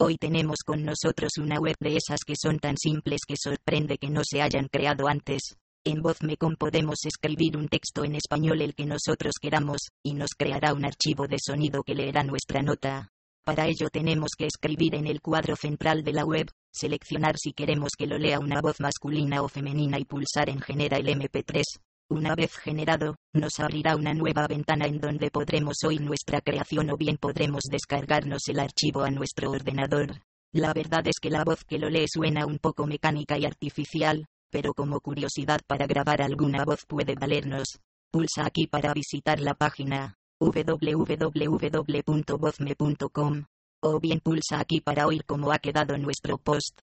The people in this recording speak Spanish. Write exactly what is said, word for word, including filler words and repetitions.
Hoy tenemos con nosotros una web de esas que son tan simples que sorprende que no se hayan creado antes. En VozMecom podemos escribir un texto en español el que nosotros queramos, y nos creará un archivo de sonido que leerá nuestra nota. Para ello tenemos que escribir en el cuadro central de la web, seleccionar si queremos que lo lea una voz masculina o femenina y pulsar en Genera el eme pe tres. Una vez generado, nos abrirá una nueva ventana en donde podremos oír nuestra creación o bien podremos descargarnos el archivo a nuestro ordenador. La verdad es que la voz que lo lee suena un poco mecánica y artificial, pero como curiosidad para grabar alguna voz puede valernos. Pulsa aquí para visitar la página doble u doble u doble u punto vozme punto com o bien pulsa aquí para oír cómo ha quedado nuestro post.